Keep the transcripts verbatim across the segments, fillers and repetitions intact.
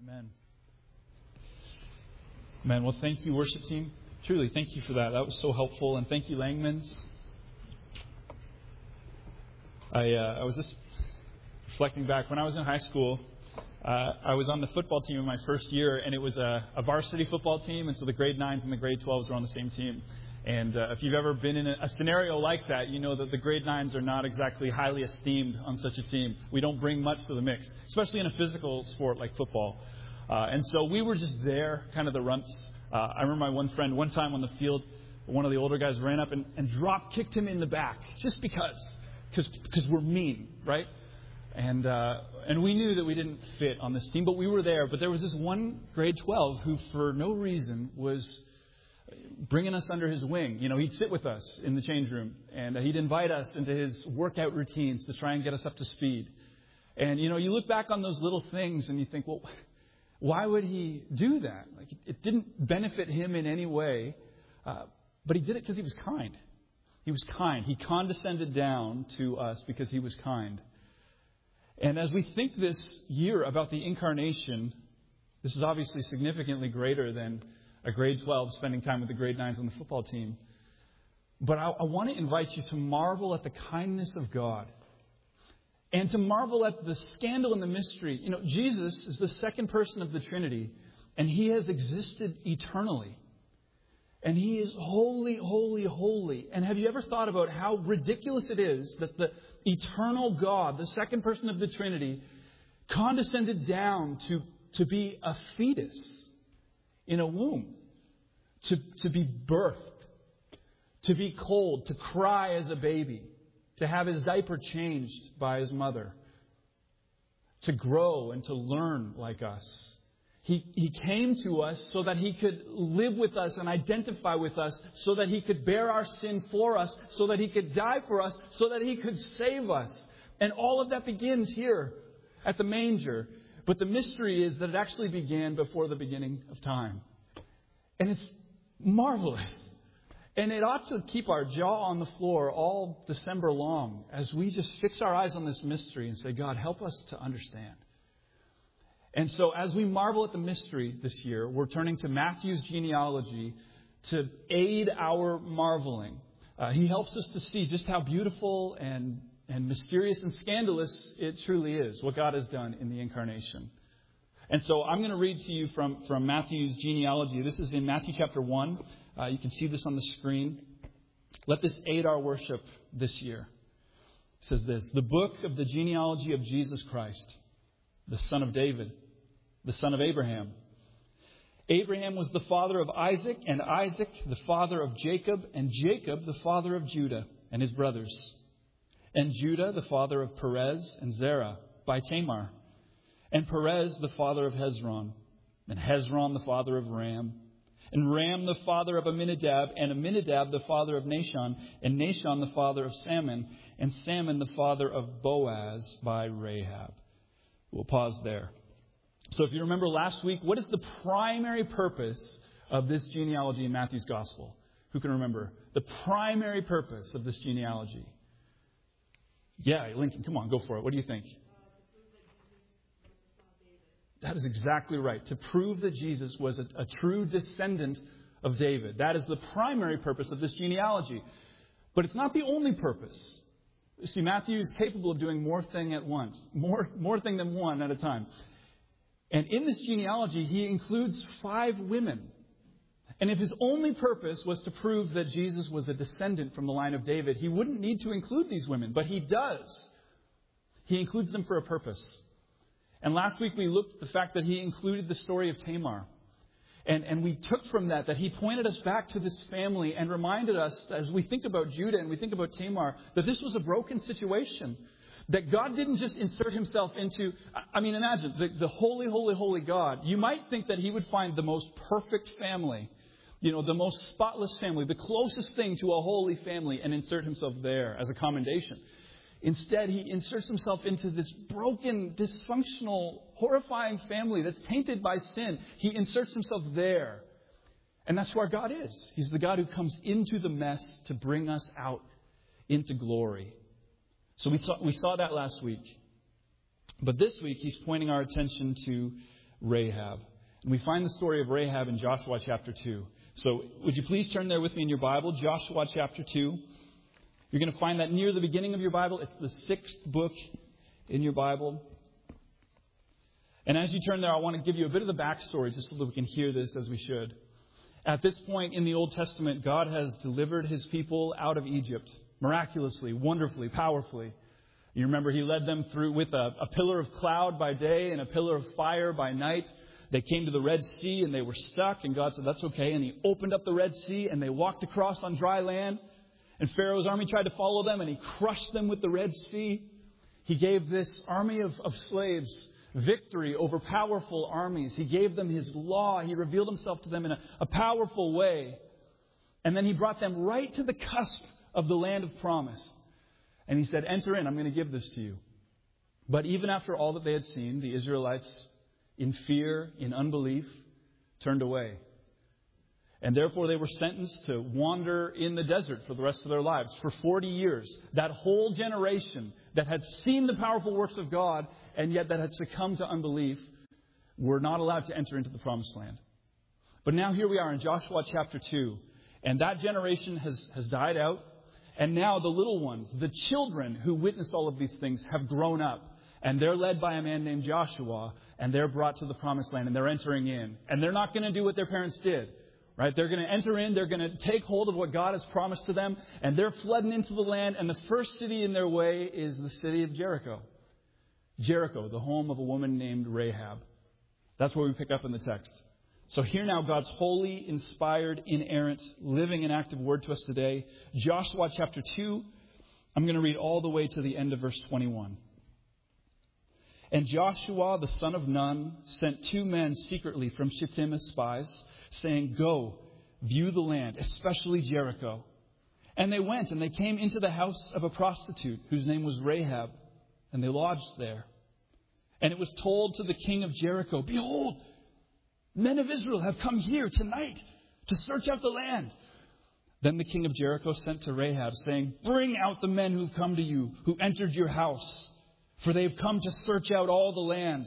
Amen. Amen. Well, thank you, worship team. Truly, thank you for that. That was so helpful. And thank you, Langmans. I uh, I was just reflecting back. When I was in high school, uh, I was on the football team in my first year, and it was a, a varsity football team. And so the grade nines and the grade twelves were on the same team. And uh, if you've ever been in a, a scenario like that, you know that the grade nines are not exactly highly esteemed on such a team. We don't bring much to the mix, especially in a physical sport like football. Uh, and so we were just there, kind of the runts. Uh, I remember my one friend, one time on the field, one of the older guys ran up and, and drop kicked him in the back just because, because we're mean, right? And uh, and we knew that we didn't fit on this team, but we were there. But there was this one grade twelve who, for no reason, was bringing us under his wing. You know, he'd sit with us in the change room, and uh, he'd invite us into his workout routines to try and get us up to speed. And, you know, you look back on those little things and you think, well, why would he do that? Like, it didn't benefit him in any way, uh, but he did it because he was kind. He was kind. He condescended down to us because he was kind. And as we think this year about the incarnation, this is obviously significantly greater than a grade twelve spending time with the grade nines on the football team. But I, I want to invite you to marvel at the kindness of God. And to marvel at the scandal and the mystery. You know, Jesus is the second person of the Trinity, and He has existed eternally. And He is holy, holy, holy. And have you ever thought about how ridiculous it is that the eternal God, the second person of the Trinity, condescended down to, to be a fetus in a womb, to, to be birthed, to be cold, to cry as a baby, to have his diaper changed by his mother, to grow and to learn like us. He, he came to us so that He could live with us and identify with us, so that He could bear our sin for us, so that He could die for us, so that He could save us. And all of that begins here at the manger. But the mystery is that it actually began before the beginning of time. And it's marvelous. And it ought to keep our jaw on the floor all December long as we just fix our eyes on this mystery and say, God, help us to understand. And so as we marvel at the mystery this year, we're turning to Matthew's genealogy to aid our marveling. Uh, he helps us to see just how beautiful and, and mysterious and scandalous it truly is, what God has done in the incarnation. And so I'm going to read to you from, from Matthew's genealogy. This is in Matthew chapter one. Uh, you can see this on the screen. Let this aid our worship this year. It says this: the book of the genealogy of Jesus Christ, the son of David, the son of Abraham. Abraham was the father of Isaac, and Isaac the father of Jacob, and Jacob the father of Judah and his brothers. And Judah the father of Perez and Zerah by Tamar. And Perez the father of Hezron. And Hezron the father of Ram. And Ram the father of Amminadab, and Amminadab the father of Nahshon, and Nahshon the father of Salmon, and Salmon the father of Boaz by Rahab. We'll pause there. So if you remember last week, what is the primary purpose of this genealogy in Matthew's Gospel? Who can remember? The primary purpose of this genealogy. Yeah, Lincoln, come on, go for it. What do you think? That is exactly right. To prove that Jesus was a, a true descendant of David. That is the primary purpose of this genealogy. But it's not the only purpose. You see, Matthew is capable of doing more thing at once. More, more thing than one at a time. And in this genealogy, he includes five women. And if his only purpose was to prove that Jesus was a descendant from the line of David, he wouldn't need to include these women. But he does. He includes them for a purpose. And last week we looked at the fact that he included the story of Tamar. And, and we took from that that he pointed us back to this family and reminded us, as we think about Judah and we think about Tamar, that this was a broken situation. That God didn't just insert himself into, I mean, imagine, the, the holy, holy, holy God. You might think that he would find the most perfect family, you know, the most spotless family, the closest thing to a holy family, and insert himself there as a commendation. Instead, he inserts himself into this broken, dysfunctional, horrifying family that's tainted by sin. He inserts himself there. And that's who our God is. He's the God who comes into the mess to bring us out into glory. So we saw, we saw that last week. But this week, he's pointing our attention to Rahab. And we find the story of Rahab in Joshua chapter two. So would you please turn there with me in your Bible, Joshua chapter two. You're going to find that near the beginning of your Bible. It's the sixth book in your Bible. And as you turn there, I want to give you a bit of the backstory just so that we can hear this as we should. At this point in the Old Testament, God has delivered His people out of Egypt miraculously, wonderfully, powerfully. You remember He led them through with a, a pillar of cloud by day and a pillar of fire by night. They came to the Red Sea and they were stuck. And God said, that's okay. And He opened up the Red Sea and they walked across on dry land. And Pharaoh's army tried to follow them and he crushed them with the Red Sea. He gave this army of, of slaves victory over powerful armies. He gave them His law. He revealed Himself to them in a, a powerful way. And then He brought them right to the cusp of the land of promise. And He said, enter in, I'm going to give this to you. But even after all that they had seen, the Israelites, in fear, in unbelief, turned away. And therefore they were sentenced to wander in the desert for the rest of their lives. For forty years, that whole generation that had seen the powerful works of God and yet that had succumbed to unbelief were not allowed to enter into the promised land. But now here we are in Joshua chapter two. And that generation has, has died out. And now the little ones, the children who witnessed all of these things, have grown up. And they're led by a man named Joshua. And they're brought to the promised land. And they're entering in. And they're not going to do what their parents did. Right? They're going to enter in. They're going to take hold of what God has promised to them. And they're flooding into the land. And the first city in their way is the city of Jericho. Jericho, the home of a woman named Rahab. That's where we pick up in the text. So hear now God's holy, inspired, inerrant, living and active word to us today. Joshua chapter two. I'm going to read all the way to the end of verse twenty-one. And Joshua, the son of Nun, sent two men secretly from Shittim as spies, saying, go, view the land, especially Jericho. And they went, and they came into the house of a prostitute, whose name was Rahab, and they lodged there. And it was told to the king of Jericho, behold, men of Israel have come here tonight to search out the land. Then the king of Jericho sent to Rahab, saying, bring out the men who've come to you, who entered your house, for they have come to search out all the land.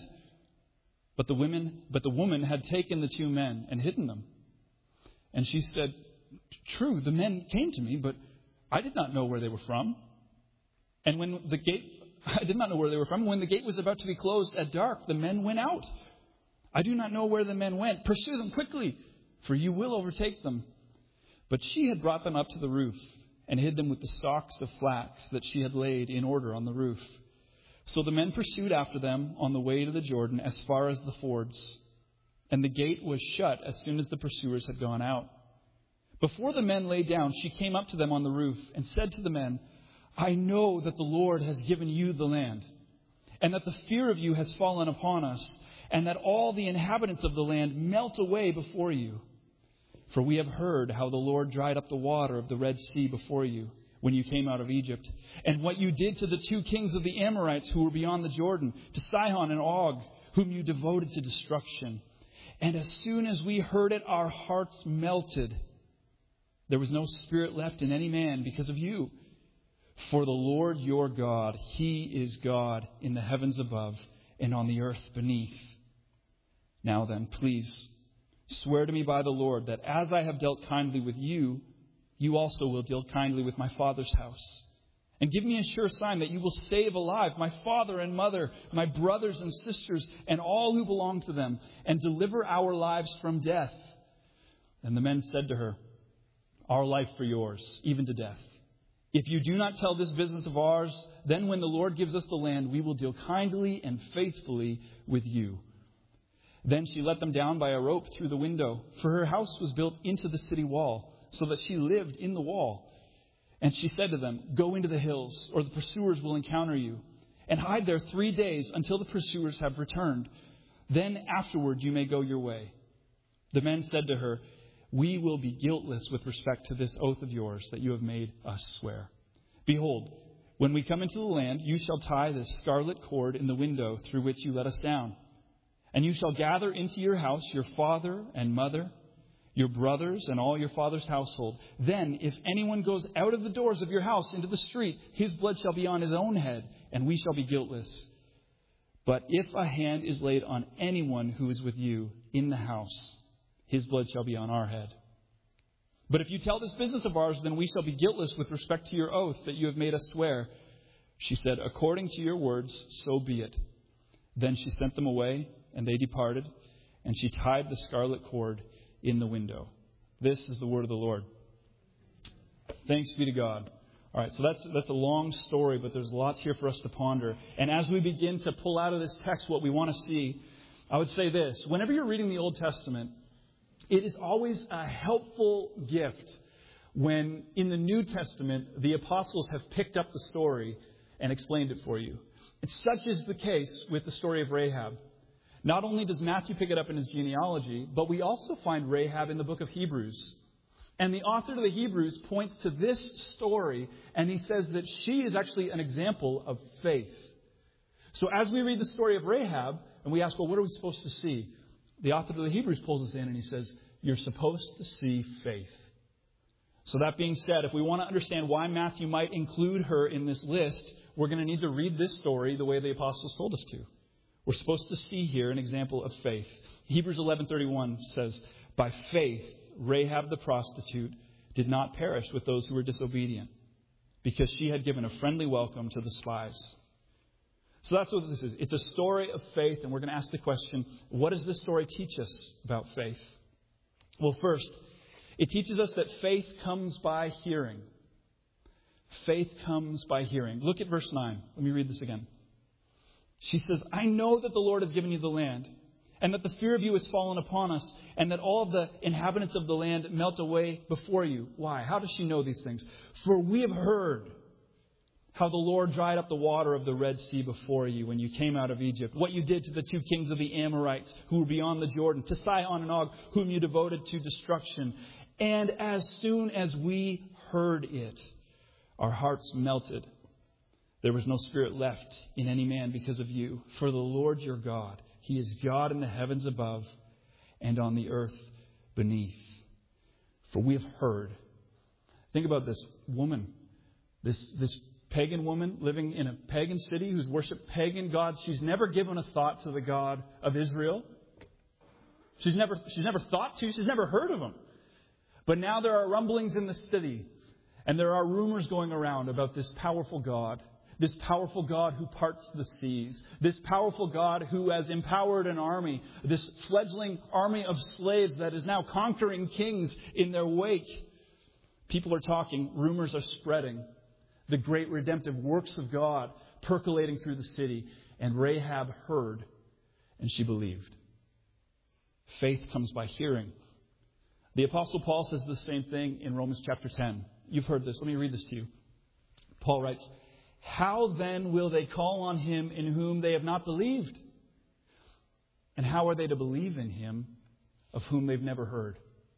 But the women, but the woman had taken the two men and hidden them. And she said, true, the men came to me, but I did not know where they were from. And when the gate, I did not know where they were from. When the gate was about to be closed at dark, the men went out. I do not know where the men went. Pursue them quickly, for you will overtake them. But she had brought them up to the roof and hid them with the stalks of flax that she had laid in order on the roof. So the men pursued after them on the way to the Jordan as far as the fords. And the gate was shut as soon as the pursuers had gone out. Before the men lay down, she came up to them on the roof and said to the men, I know that the Lord has given you the land, and that the fear of you has fallen upon us, and that all the inhabitants of the land melt away before you. For we have heard how the Lord dried up the water of the Red Sea before you when you came out of Egypt, and what you did to the two kings of the Amorites who were beyond the Jordan, to Sihon and Og, whom you devoted to destruction. And as soon as we heard it, our hearts melted. There was no spirit left in any man because of you. For the Lord your God, He is God in the heavens above and on the earth beneath. Now then, please, swear to me by the Lord that as I have dealt kindly with you, you also will deal kindly with my father's house. And give me a sure sign that you will save alive my father and mother, my brothers and sisters, and all who belong to them, and deliver our lives from death. And the men said to her, our life for yours, even to death. If you do not tell this business of ours, then when the Lord gives us the land, we will deal kindly and faithfully with you. Then she let them down by a rope through the window, for her house was built into the city wall, so that she lived in the wall. And she said to them, go into the hills, or the pursuers will encounter you, and hide there three days until the pursuers have returned. Then afterward you may go your way. The men said to her, we will be guiltless with respect to this oath of yours that you have made us swear. Behold, when we come into the land, you shall tie this scarlet cord in the window through which you let us down. And you shall gather into your house your father and mother, your brothers and all your father's household. Then, if anyone goes out of the doors of your house into the street, his blood shall be on his own head, and we shall be guiltless. But if a hand is laid on anyone who is with you in the house, his blood shall be on our head. But if you tell this business of ours, then we shall be guiltless with respect to your oath that you have made us swear." She said, "According to your words, so be it." Then she sent them away, and they departed, and she tied the scarlet cord in the window. This is the word of the Lord. Thanks be to God. All right, so that's that's a long story, but there's lots here for us to ponder. And as we begin to pull out of this text what we want to see, I would say this. Whenever you're reading the Old Testament, it is always a helpful gift when in the New Testament the apostles have picked up the story and explained it for you. And such is the case with the story of Rahab. Not only does Matthew pick it up in his genealogy, but we also find Rahab in the book of Hebrews. And the author of the Hebrews points to this story, and he says that she is actually an example of faith. So as we read the story of Rahab, and we ask, well, what are we supposed to see? The author of the Hebrews pulls us in, and he says, you're supposed to see faith. So that being said, if we want to understand why Matthew might include her in this list, we're going to need to read this story the way the apostles told us to. We're supposed to see here an example of faith. Hebrews eleven thirty-one says, "By faith, Rahab the prostitute did not perish with those who were disobedient, because she had given a friendly welcome to the spies." So that's what this is. It's a story of faith, and we're going to ask the question, what does this story teach us about faith? Well, first, it teaches us that faith comes by hearing. Faith comes by hearing. Look at verse nine. Let me read this again. She says, "I know that the Lord has given you the land, and that the fear of you has fallen upon us, and that all the inhabitants of the land melt away before you." Why? How does she know these things? "For we have heard how the Lord dried up the water of the Red Sea before you when you came out of Egypt, what you did to the two kings of the Amorites who were beyond the Jordan, to Sihon and Og, whom you devoted to destruction. And as soon as we heard it, our hearts melted. There was no spirit left in any man because of you. For the Lord your God, He is God in the heavens above and on the earth beneath. For we have heard." Think about this woman, this, this pagan woman living in a pagan city who's worshipped pagan gods. She's never given a thought to the God of Israel. She's never, she's never thought to. She's never heard of Him. But now there are rumblings in the city, and there are rumors going around about this powerful God. This powerful God who parts the seas. This powerful God who has empowered an army. This fledgling army of slaves that is now conquering kings in their wake. People are talking. Rumors are spreading. The great redemptive works of God percolating through the city. And Rahab heard, and she believed. Faith comes by hearing. The Apostle Paul says the same thing in Romans chapter ten. You've heard this. Let me read this to you. Paul writes, "How then will they call on Him in whom they have not believed? And how are they to believe in Him of whom they've never heard?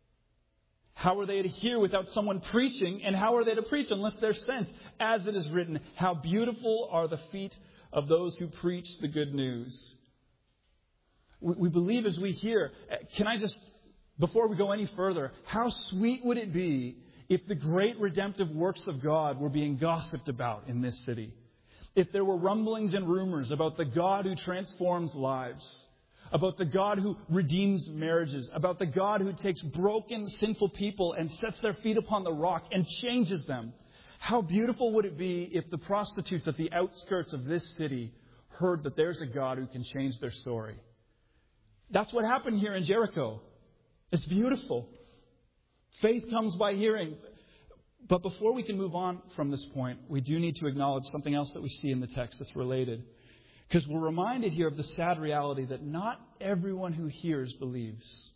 How are they to hear without someone preaching? And how are they to preach unless they're sent? As it is written, how beautiful are the feet of those who preach the good news." We, we believe as we hear. Can I just, before we go any further, how sweet would it be if the great redemptive works of God were being gossiped about in this city? If there were rumblings and rumors about the God who transforms lives, about the God who redeems marriages, about the God who takes broken, sinful people and sets their feet upon the rock and changes them. How beautiful would it be if the prostitutes at the outskirts of this city heard that there's a God who can change their story? That's what happened here in Jericho. It's beautiful. Faith comes by hearing. But before we can move on from this point, we do need to acknowledge something else that we see in the text that's related. Because we're reminded here of the sad reality that not everyone who hears believes.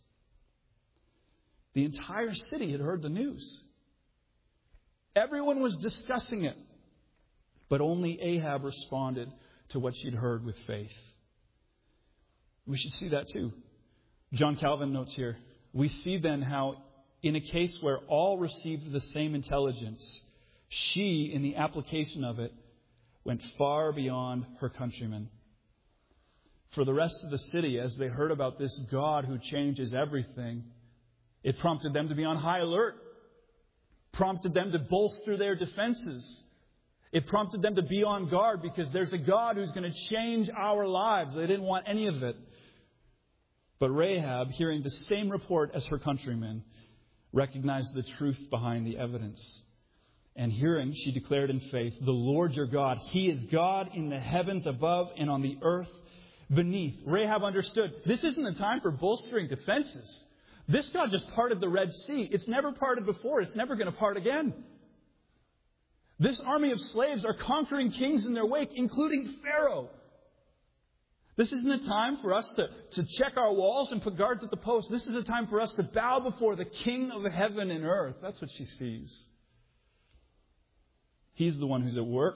The entire city had heard the news. Everyone was discussing it. But only Ahab responded to what she'd heard with faith. We should see that too. John Calvin notes here, "We see then how in a case where all received the same intelligence, she, in the application of it, went far beyond her countrymen. For the rest of the city, as they heard about this God who changes everything, it prompted them to be on high alert, prompted them to bolster their defenses. It prompted them to be on guard because there's a God who's going to change our lives. They didn't want any of it. But Rahab, hearing the same report as her countrymen, recognized the truth behind the evidence. And hearing, she declared in faith, "The Lord your God, He is God in the heavens above and on the earth beneath." Rahab understood this isn't the time for bolstering defenses. This God just parted the Red Sea. It's never parted before. It's never going to part again. This army of slaves are conquering kings in their wake, including Pharaoh. This isn't a time for us to, to check our walls and put guards at the post. This is a time for us to bow before the King of heaven and earth. That's what she sees. He's the one who's at work.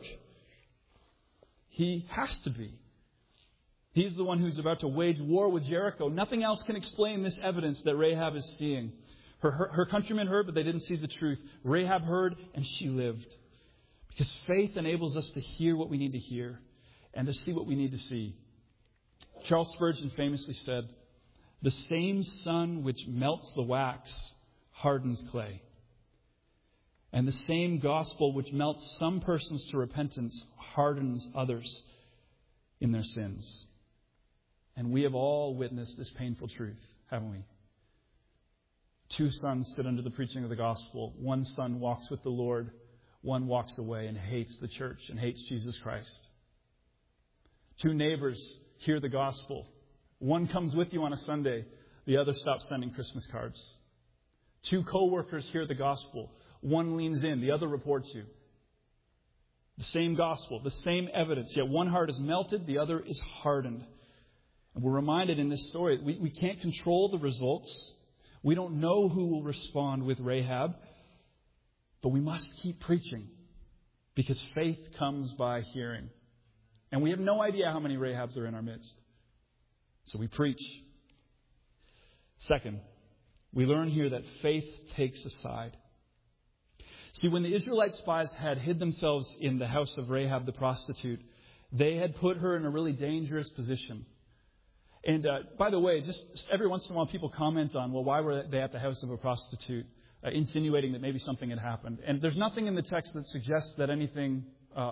He has to be. He's the one who's about to wage war with Jericho. Nothing else can explain this evidence that Rahab is seeing. Her, her, her countrymen heard, but they didn't see the truth. Rahab heard, and she lived. Because faith enables us to hear what we need to hear and to see what we need to see. Charles Spurgeon famously said, "The same sun which melts the wax hardens clay. And the same gospel which melts some persons to repentance hardens others in their sins." And we have all witnessed this painful truth, haven't we? Two sons sit under the preaching of the gospel. One son walks with the Lord. One walks away and hates the church and hates Jesus Christ. Two neighbors hear the gospel. One comes with you on a Sunday. The other stops sending Christmas cards. Two co-workers hear the gospel. One leans in. The other reports you. The same gospel, the same evidence. Yet one heart is melted. The other is hardened. And we're reminded in this story, we, we can't control the results. We don't know who will respond with Rahab. But we must keep preaching because faith comes by hearing. And we have no idea how many Rahabs are in our midst. So we preach. Second, we learn here that faith takes a side. See, when the Israelite spies had hid themselves in the house of Rahab the prostitute, they had put her in a really dangerous position. And uh, by the way, just every once in a while people comment on, well, why were they at the house of a prostitute? Uh, insinuating that maybe something had happened. And there's nothing in the text that suggests that anything, uh,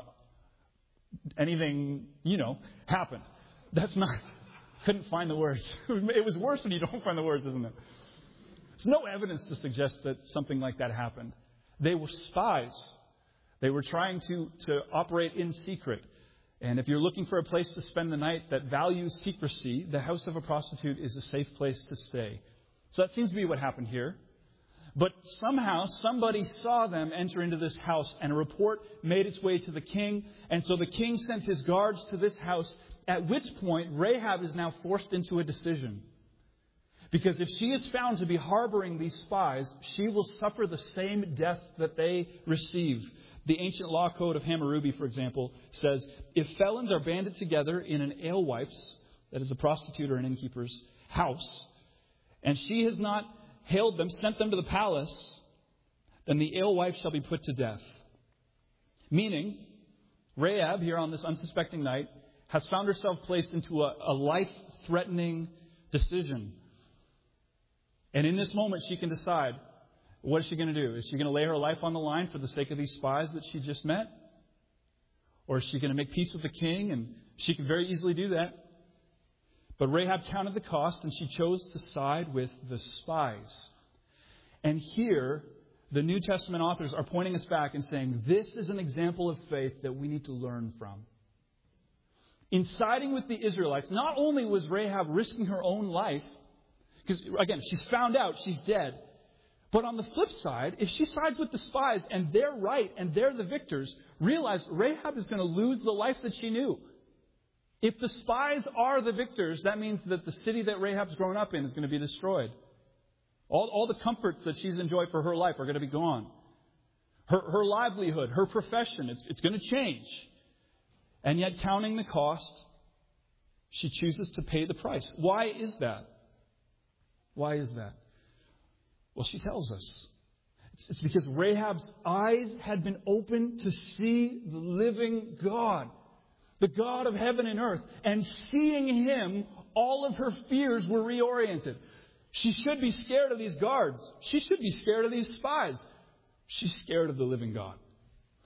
anything, you know, happened. That's not, couldn't find the words. It was worse when you don't find the words, isn't it? There's no evidence to suggest that something like that happened. They were spies. They were trying to, to operate in secret. And if you're looking for a place to spend the night that values secrecy, the house of a prostitute is a safe place to stay. So that seems to be what happened here. But somehow somebody saw them enter into this house and a report made its way to the king. And so the king sent his guards to this house, at which point Rahab is now forced into a decision. Because if she is found to be harboring these spies, she will suffer the same death that they receive. The ancient law code of Hammurabi, for example, says if felons are banded together in an alewife's, that is a prostitute or an innkeeper's, house, and she has not hailed them, sent them to the palace, then the alewife shall be put to death. Meaning, Rahab, here on this unsuspecting night, has found herself placed into a, a life-threatening decision. And in this moment, she can decide, what is she going to do? Is she going to lay her life on the line for the sake of these spies that she just met? Or is she going to make peace with the king? And she could very easily do that. But Rahab counted the cost, and she chose to side with the spies. And here, the New Testament authors are pointing us back and saying, this is an example of faith that we need to learn from. In siding with the Israelites, not only was Rahab risking her own life, because, again, she's found out she's dead. But on the flip side, if she sides with the spies and they're right and they're the victors, realize Rahab is going to lose the life that she knew. If the spies are the victors, that means that the city that Rahab's grown up in is going to be destroyed. All, all the comforts that she's enjoyed for her life are going to be gone. Her, her livelihood, her profession, it's, it's going to change. And yet, counting the cost, she chooses to pay the price. Why is that? Why is that? Well, she tells us. It's, it's because Rahab's eyes had been opened to see the living God. The God of heaven and earth. And seeing Him, all of her fears were reoriented. She should be scared of these guards. She should be scared of these spies. She's scared of the living God.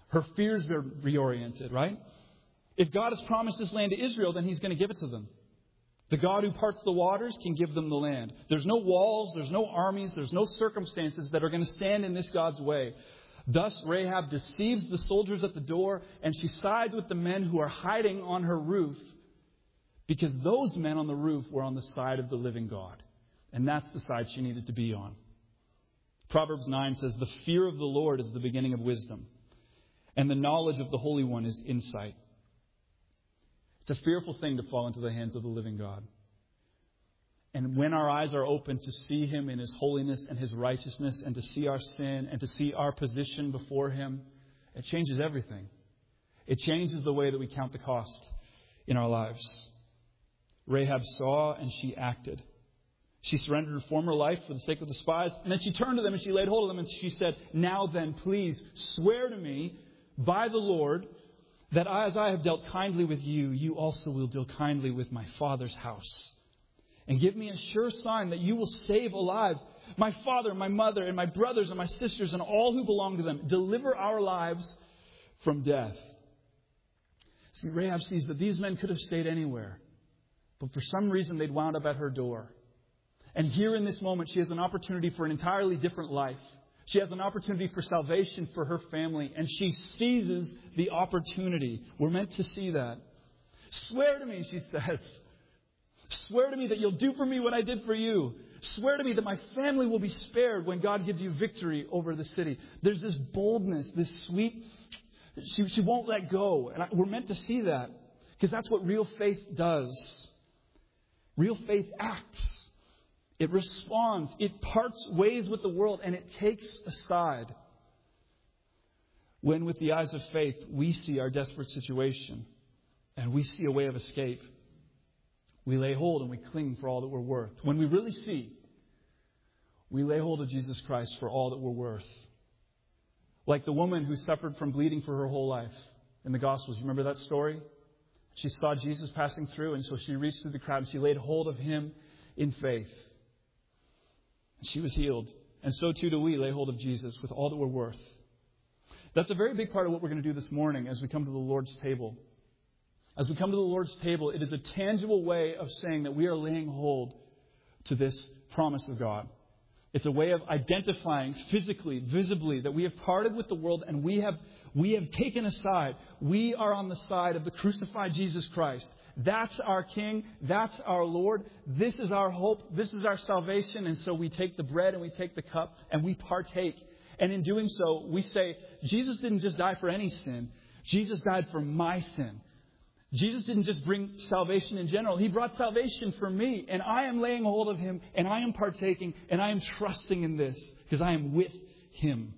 Her fears were reoriented, right? If God has promised this land to Israel, then He's going to give it to them. The God who parts the waters can give them the land. There's no walls, there's no armies, there's no circumstances that are going to stand in this God's way. Thus, Rahab deceives the soldiers at the door, and she sides with the men who are hiding on her roof, because those men on the roof were on the side of the living God. And that's the side she needed to be on. Proverbs nine says, the fear of the Lord is the beginning of wisdom, and the knowledge of the Holy One is insight. It's a fearful thing to fall into the hands of the living God. And when our eyes are open to see Him in His holiness and His righteousness, and to see our sin and to see our position before Him, it changes everything. It changes the way that we count the cost in our lives. Rahab saw and she acted. She surrendered her former life for the sake of the spies. And then she turned to them and she laid hold of them and she said, now then, please swear to me by the Lord that as I have dealt kindly with you, you also will deal kindly with my father's house. And give me a sure sign that you will save alive my father, my mother, and my brothers and my sisters and all who belong to them. Deliver our lives from death. See, Rahab sees that these men could have stayed anywhere, but for some reason they'd wound up at her door. And here in this moment, she has an opportunity for an entirely different life. She has an opportunity for salvation for her family, and she seizes the opportunity. We're meant to see that. Swear to me, she says. Swear to me that you'll do for me what I did for you. Swear to me that my family will be spared when God gives you victory over the city. There's this boldness, this sweet... She, she won't let go. And I, we're meant to see that, because that's what real faith does. Real faith acts. It responds. It parts ways with the world, and it takes a side. When with the eyes of faith, we see our desperate situation and we see a way of escape, we lay hold and we cling for all that we're worth. When we really see, we lay hold of Jesus Christ for all that we're worth. Like the woman who suffered from bleeding for her whole life in the Gospels. You remember that story? She saw Jesus passing through, and so she reached through the crowd and she laid hold of Him in faith. She was healed. And so too do we lay hold of Jesus with all that we're worth. That's a very big part of what we're going to do this morning as we come to the Lord's table. As we come to the Lord's table, it is a tangible way of saying that we are laying hold to this promise of God. It's a way of identifying physically, visibly, that we have parted with the world and we have, we have taken a side. We are on the side of the crucified Jesus Christ. That's our King. That's our Lord. This is our hope. This is our salvation. And so we take the bread and we take the cup and we partake. And in doing so, we say, Jesus didn't just die for any sin. Jesus died for my sin. Jesus didn't just bring salvation in general. He brought salvation for me. And I am laying hold of Him. And I am partaking. And I am trusting in this because I am with Him.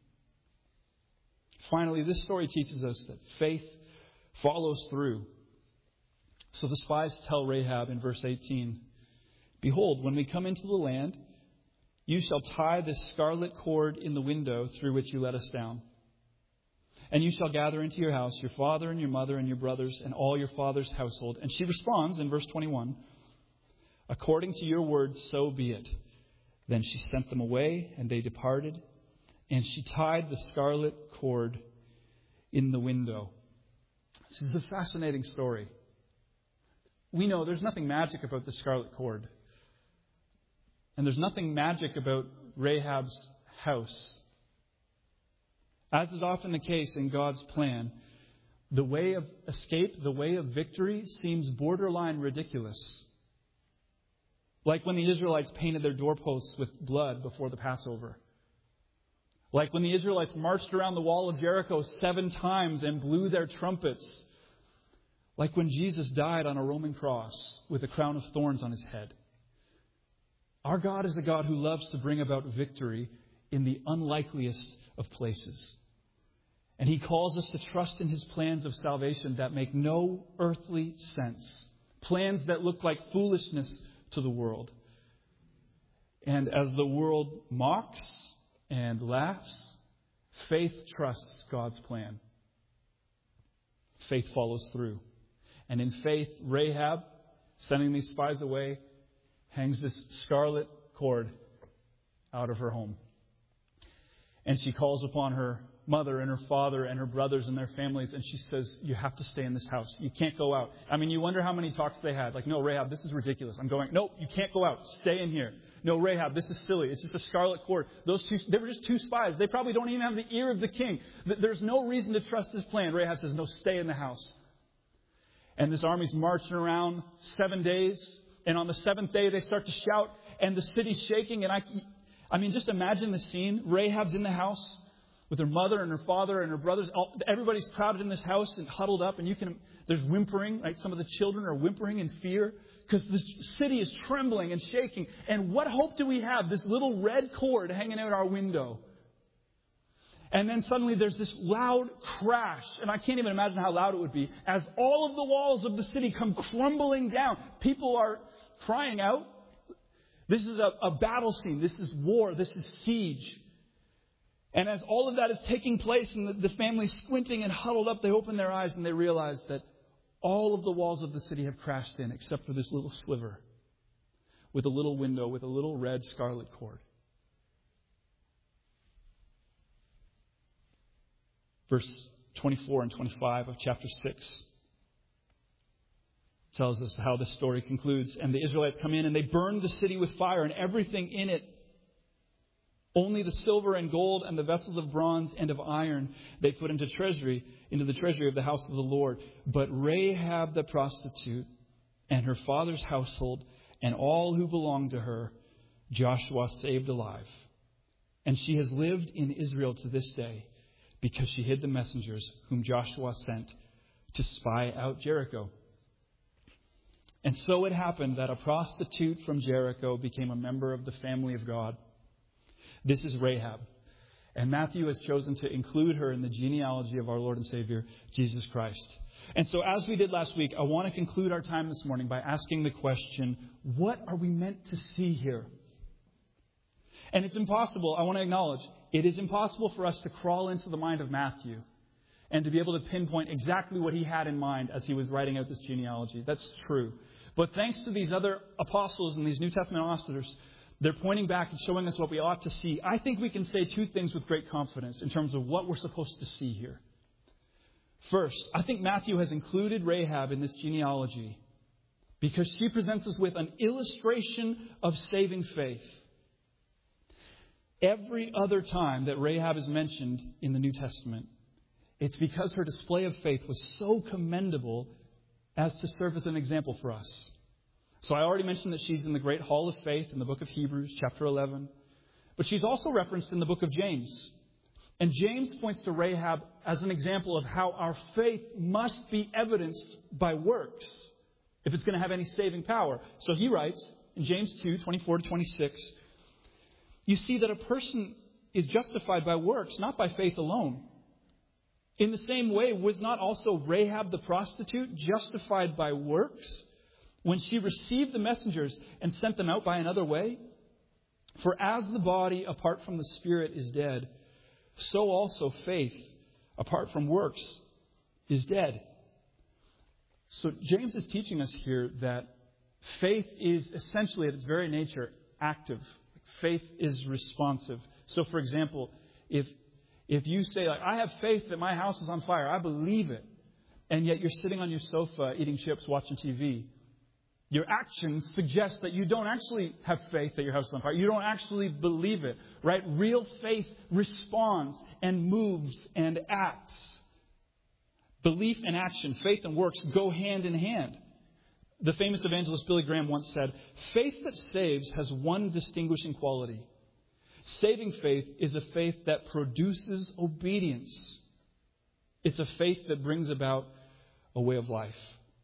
Finally, this story teaches us that faith follows through. So the spies tell Rahab in verse eighteen, behold, when we come into the land, you shall tie this scarlet cord in the window through which you let us down. And you shall gather into your house your father and your mother and your brothers and all your father's household. And she responds in verse twenty-one, according to your word, so be it. Then she sent them away and they departed. And she tied the scarlet cord in the window. This is a fascinating story. We know there's nothing magic about the scarlet cord. And there's nothing magic about Rahab's house. As is often the case in God's plan, the way of escape, the way of victory seems borderline ridiculous. Like when the Israelites painted their doorposts with blood before the Passover. Like when the Israelites marched around the wall of Jericho seven times and blew their trumpets. Like when Jesus died on a Roman cross with a crown of thorns on His head. Our God is a God who loves to bring about victory in the unlikeliest of places. And He calls us to trust in His plans of salvation that make no earthly sense. Plans that look like foolishness to the world. And as the world mocks and laughs, faith trusts God's plan. Faith follows through. And in faith, Rahab, sending these spies away, hangs this scarlet cord out of her home. And she calls upon her mother and her father and her brothers and their families. And she says, you have to stay in this house. You can't go out. I mean, you wonder how many talks they had. Like, no, Rahab, this is ridiculous. I'm going, no, you can't go out. Stay in here. No, Rahab, this is silly. It's just a scarlet cord. Those two, they were just two spies. They probably don't even have the ear of the king. There's no reason to trust his plan. Rahab says, no, stay in the house. And this army's marching around seven days. And on the seventh day, they start to shout. And the city's shaking. And I, I mean, just imagine the scene. Rahab's in the house with her mother and her father and her brothers. All, everybody's crowded in this house and huddled up. And you can, there's whimpering. Right? Some of the children are whimpering in fear because the city is trembling and shaking. And what hope do we have? This little red cord hanging out our window. And then suddenly there's this loud crash. And I can't even imagine how loud it would be. As all of the walls of the city come crumbling down. People are crying out. This is a, a battle scene. This is war. This is siege. And as all of that is taking place and the, the family squinting and huddled up, they open their eyes and they realize that all of the walls of the city have crashed in except for this little sliver with a little window with a little red scarlet cord. Verse twenty-four and twenty-five of chapter six tells us how this story concludes. And the Israelites come in and they burn the city with fire and everything in it. Only the silver and gold and the vessels of bronze and of iron they put into treasury, into the treasury of the house of the Lord. But Rahab the prostitute and her father's household and all who belonged to her, Joshua saved alive. And she has lived in Israel to this day because she hid the messengers whom Joshua sent to spy out Jericho. And so it happened that a prostitute from Jericho became a member of the family of God. This is Rahab. And Matthew has chosen to include her in the genealogy of our Lord and Savior, Jesus Christ. And so as we did last week, I want to conclude our time this morning by asking the question, what are we meant to see here? And it's impossible, I want to acknowledge, it is impossible for us to crawl into the mind of Matthew and to be able to pinpoint exactly what he had in mind as he was writing out this genealogy. That's true. But thanks to these other apostles and these New Testament authors, they're pointing back and showing us what we ought to see. I think we can say two things with great confidence in terms of what we're supposed to see here. First, I think Matthew has included Rahab in this genealogy because she presents us with an illustration of saving faith. Every other time that Rahab is mentioned in the New Testament, it's because her display of faith was so commendable as to serve as an example for us. So I already mentioned that she's in the Great Hall of Faith in the book of Hebrews, chapter eleven. But she's also referenced in the book of James. And James points to Rahab as an example of how our faith must be evidenced by works if it's going to have any saving power. So he writes in James two, twenty-four to twenty-six, you see that a person is justified by works, not by faith alone. In the same way, was not also Rahab the prostitute justified by works when she received the messengers and sent them out by another way? For as the body apart from the spirit is dead, so also faith apart from works is dead. So James is teaching us here that faith is essentially at its very nature active. Faith is responsive. So for example, if if you say, like, I have faith that my house is on fire, I believe it, and yet you're sitting on your sofa eating chips, watching T V, your actions suggest that you don't actually have faith that your house is on fire. You don't actually believe it, right? Real faith responds and moves and acts. Belief and action, faith and works go hand in hand. The famous evangelist Billy Graham once said, faith that saves has one distinguishing quality. Saving faith is a faith that produces obedience. It's a faith that brings about a way of life.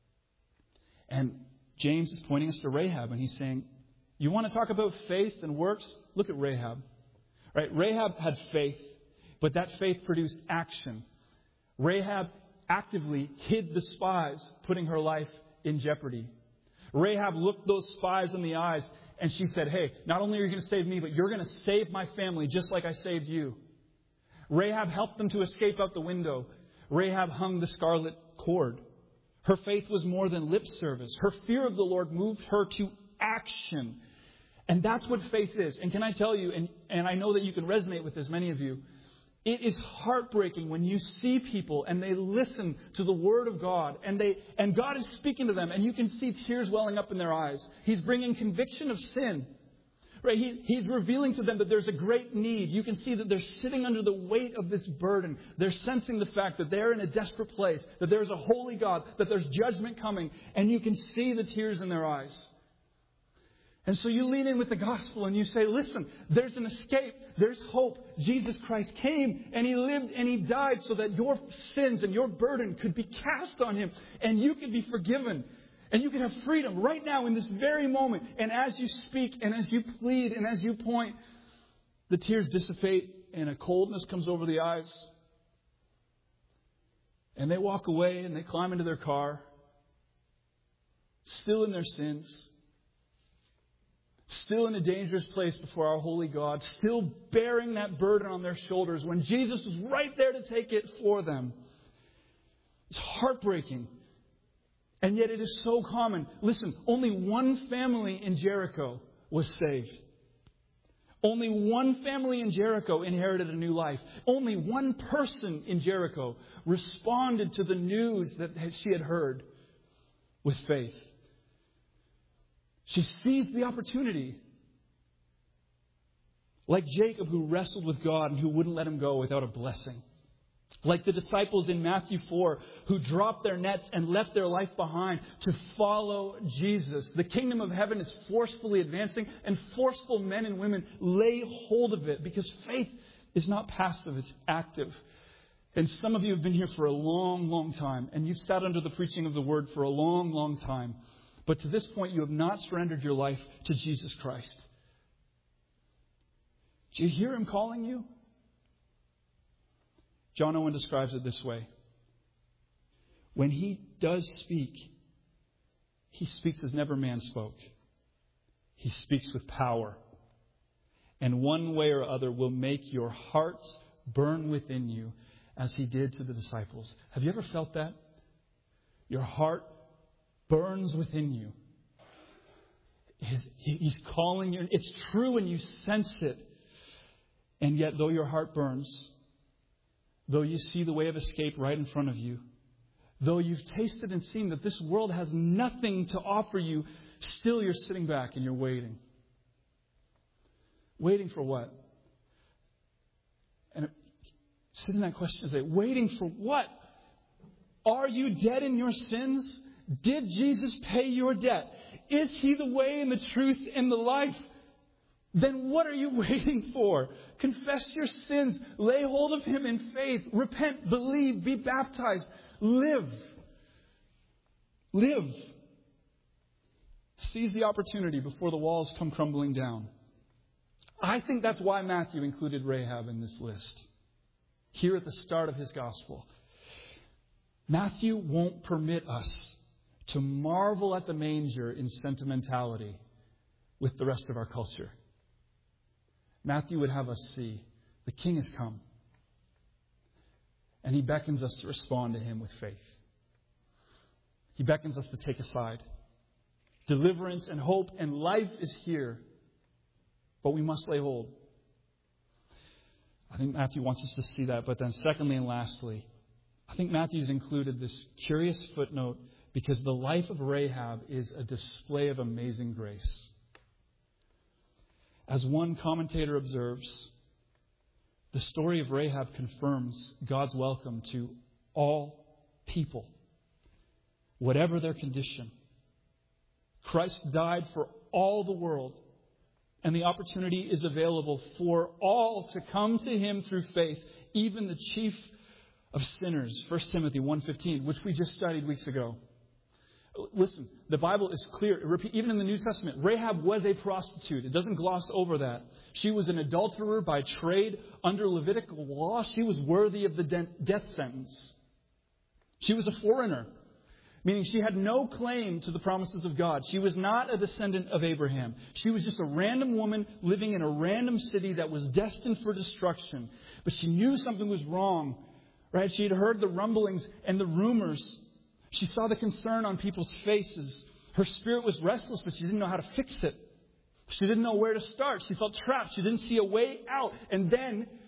And James is pointing us to Rahab, and he's saying, you want to talk about faith and works? Look at Rahab. Right? Rahab had faith, but that faith produced action. Rahab actively hid the spies, putting her life in jeopardy. Rahab looked those spies in the eyes, and she said, hey, not only are you going to save me, but you're going to save my family just like I saved you. Rahab helped them to escape out the window. Rahab hung the scarlet cord. Her faith was more than lip service. Her fear of the Lord moved her to action. And that's what faith is. And can I tell you, and, and I know that you can resonate with this, many of you, It is heartbreaking when you see people and they listen to the Word of God and they and God is speaking to them and you can see tears welling up in their eyes. He's bringing conviction of sin. Right? He, he's revealing to them that there's a great need. You can see that they're sitting under the weight of this burden. They're sensing the fact that they're in a desperate place, that there's a holy God, that there's judgment coming, and you can see the tears in their eyes. And so you lean in with the gospel and you say, listen, there's an escape. There's hope. Jesus Christ came and He lived and He died so that your sins and your burden could be cast on Him and you could be forgiven. And you can have freedom right now in this very moment. And as you speak and as you plead and as you point, the tears dissipate and a coldness comes over the eyes. And they walk away and they climb into their car, still in their sins, still in a dangerous place before our holy God, still bearing that burden on their shoulders when Jesus was right there to take it for them. It's heartbreaking. And yet it is so common. Listen, only one family in Jericho was saved. Only one family in Jericho inherited a new life. Only one person in Jericho responded to the news that she had heard with faith. She seized the opportunity. Like Jacob, who wrestled with God and who wouldn't let him go without a blessing. Like the disciples in Matthew four who dropped their nets and left their life behind to follow Jesus. The kingdom of heaven is forcefully advancing and forceful men and women lay hold of it because faith is not passive, it's active. And some of you have been here for a long, long time and you've sat under the preaching of the word for a long, long time. But to this point, you have not surrendered your life to Jesus Christ. Do you hear Him calling you? John Owen describes it this way. When He does speak, He speaks as never man spoke. He speaks with power. And one way or other will make your hearts burn within you as He did to the disciples. Have you ever felt that? Your heart burns within you. He's, he's calling you. It's true and you sense it. And yet, though your heart burns, though you see the way of escape right in front of you, though you've tasted and seen that this world has nothing to offer you, still you're sitting back and you're waiting. Waiting for what? And sitting that question and say, waiting for what? Are you dead in your sins? Did Jesus pay your debt? Is He the way and the truth and the life? Then what are you waiting for? Confess your sins. Lay hold of Him in faith. Repent, believe, be baptized. Live. Live. Seize the opportunity before the walls come crumbling down. I think that's why Matthew included Rahab in this list. Here at the start of his gospel. Matthew won't permit us to marvel at the manger in sentimentality with the rest of our culture. Matthew would have us see the King has come. And He beckons us to respond to Him with faith. He beckons us to take a side. Deliverance and hope and life is here. But we must lay hold. I think Matthew wants us to see that. But then secondly and lastly, I think Matthew's included this curious footnote because the life of Rahab is a display of amazing grace. As one commentator observes, the story of Rahab confirms God's welcome to all people, whatever their condition. Christ died for all the world, and the opportunity is available for all to come to Him through faith, even the chief of sinners. First Timothy one fifteen, which we just studied weeks ago. Listen, the Bible is clear. Even in the New Testament, Rahab was a prostitute. It doesn't gloss over that. She was an adulterer by trade under Levitical law. She was worthy of the death sentence. She was a foreigner, meaning she had no claim to the promises of God. She was not a descendant of Abraham. She was just a random woman living in a random city that was destined for destruction. But she knew something was wrong, right? She had heard the rumblings and the rumors. She saw the concern on people's faces. Her spirit was restless, but she didn't know how to fix it. She didn't know where to start. She felt trapped. She didn't see a way out. And then,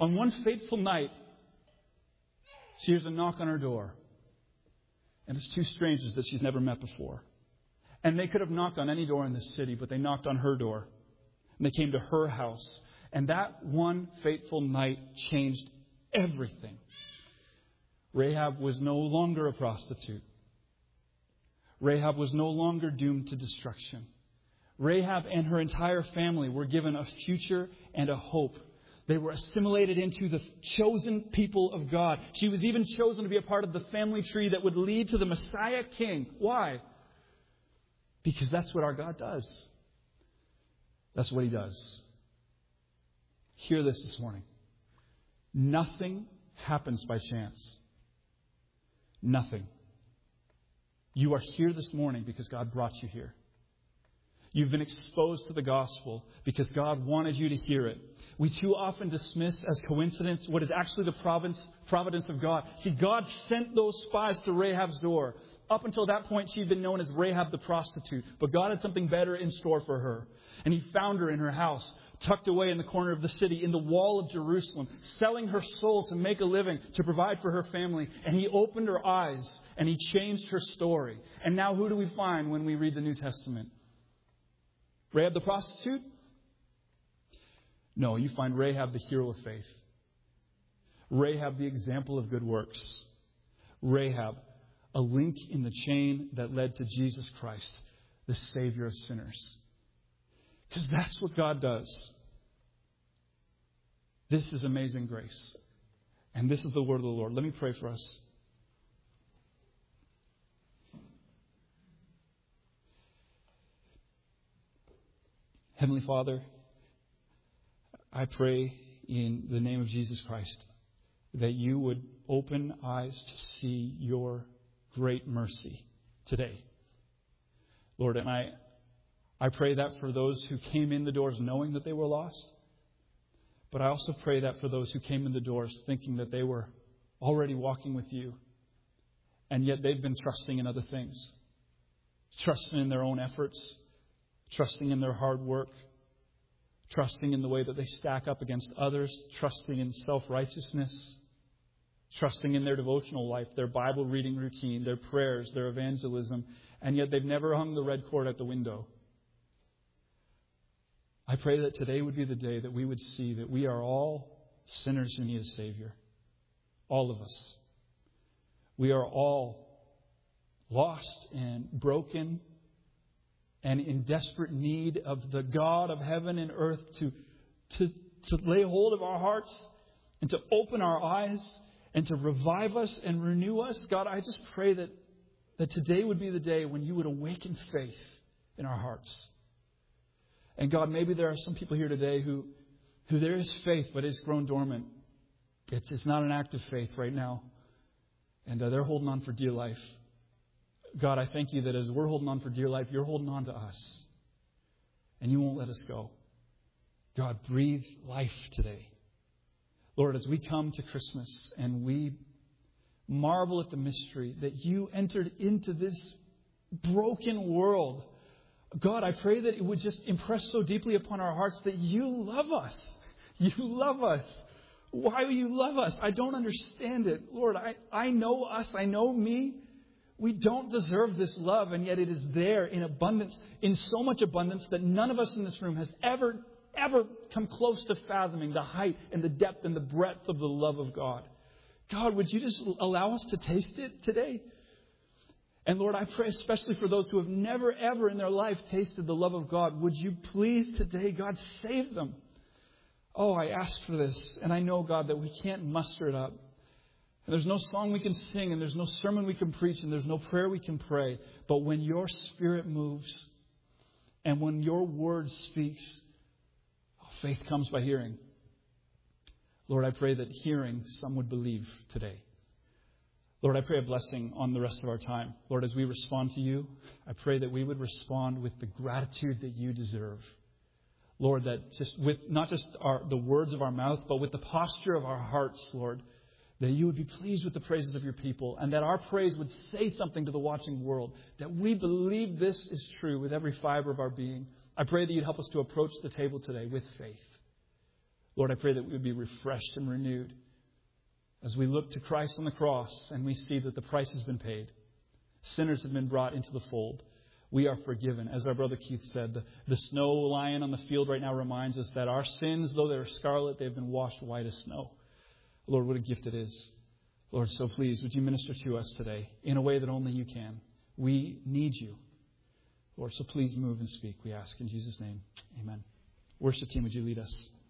On one fateful night, she hears a knock on her door. And it's two strangers that she's never met before. And they could have knocked on any door in this city, but they knocked on her door. And they came to her house. And that one fateful night changed everything. Rahab was no longer a prostitute. Rahab was no longer doomed to destruction. Rahab and her entire family were given a future and a hope. They were assimilated into the chosen people of God. She was even chosen to be a part of the family tree that would lead to the Messiah King. Why? Because that's what our God does. That's what He does. Hear this this morning. Nothing happens by chance. Nothing. You are here this morning because God brought you here. You've been exposed to the gospel because God wanted you to hear it. We too often dismiss as coincidence what is actually the providence, providence of God. See, God sent those spies to Rahab's door. Up until that point, she'd been known as Rahab the prostitute. But God had something better in store for her. And He found her in her house, tucked away in the corner of the city, in the wall of Jerusalem, selling her soul to make a living, to provide for her family. And He opened her eyes, and He changed her story. And now who do we find when we read the New Testament? Rahab the prostitute? No, you find Rahab the hero of faith. Rahab the example of good works. Rahab, a link in the chain that led to Jesus Christ, the Savior of sinners. Because that's what God does. This is amazing grace. And this is the word of the Lord. Let me pray for us. Heavenly Father, I pray in the name of Jesus Christ that you would open eyes to see your great mercy today. Lord, and I, I pray that for those who came in the doors knowing that they were lost. But I also pray that for those who came in the doors thinking that they were already walking with you. And yet they've been trusting in other things. Trusting in their own efforts. Trusting in their hard work. Trusting in the way that they stack up against others. Trusting in self-righteousness. Trusting in their devotional life, their Bible reading routine, their prayers, their evangelism. And yet they've never hung the red cord at the window. I pray that today would be the day that we would see that we are all sinners who need a Savior. All of us. We are all lost and broken and in desperate need of the God of heaven and earth to, to, to lay hold of our hearts and to open our eyes and to revive us and renew us. God, I just pray that, that today would be the day when you would awaken faith in our hearts. And God, maybe there are some people here today who, who there is faith, but it's grown dormant. It's, it's not an active faith right now. And uh, they're holding on for dear life. God, I thank you that as we're holding on for dear life, you're holding on to us. And you won't let us go. God, breathe life today. Lord, as we come to Christmas and we marvel at the mystery that you entered into this broken world, God, I pray that it would just impress so deeply upon our hearts that you love us. You love us. Why do you love us? I don't understand it. Lord, I, I know us. I know me. We don't deserve this love, and yet it is there in abundance, in so much abundance that none of us in this room has ever, ever come close to fathoming the height and the depth and the breadth of the love of God. God, would you just allow us to taste it today? And Lord, I pray especially for those who have never, ever in their life tasted the love of God. Would you please today, God, save them? Oh, I ask for this. And I know, God, that we can't muster it up. And there's no song we can sing, and there's no sermon we can preach, and there's no prayer we can pray. But when your Spirit moves, and when your word speaks, oh, faith comes by hearing. Lord, I pray that hearing, some would believe today. Lord, I pray a blessing on the rest of our time. Lord, as we respond to you, I pray that we would respond with the gratitude that you deserve. Lord, that just with not just our, the words of our mouth, but with the posture of our hearts, Lord, that you would be pleased with the praises of your people, and that our praise would say something to the watching world, that we believe this is true with every fiber of our being. I pray that you'd help us to approach the table today with faith. Lord, I pray that we would be refreshed and renewed as we look to Christ on the cross and we see that the price has been paid. Sinners have been brought into the fold. We are forgiven. As our brother Keith said, the, the snow lion on the field right now reminds us that our sins, though they're scarlet, they've been washed white as snow. Lord, what a gift it is. Lord, so please, would you minister to us today in a way that only you can? We need you. Lord, so please move and speak, we ask in Jesus' name. Amen. Worship team, would you lead us?